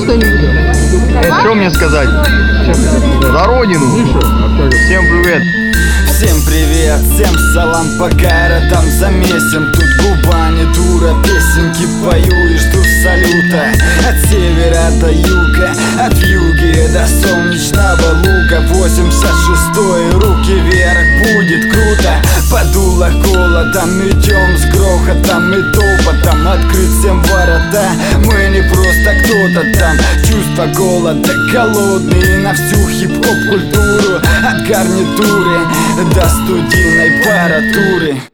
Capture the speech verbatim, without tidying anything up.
Это что мне сказать? За родину. Всем привет. Всем привет, всем салам по городам замесим. Тут губа не дура, песенки пою и жду салюта. От севера до юга, от юга до солнечного луга. Восемьдесят шестой, руки вверх, будет круто. Подуло холодом, идем с грохотом и топотом. Открыть всем ворота, мы не просто кто-то там. Чувство голода, голодные на всю хип-хоп культуру. От гарнитуры до студийной аппаратуры.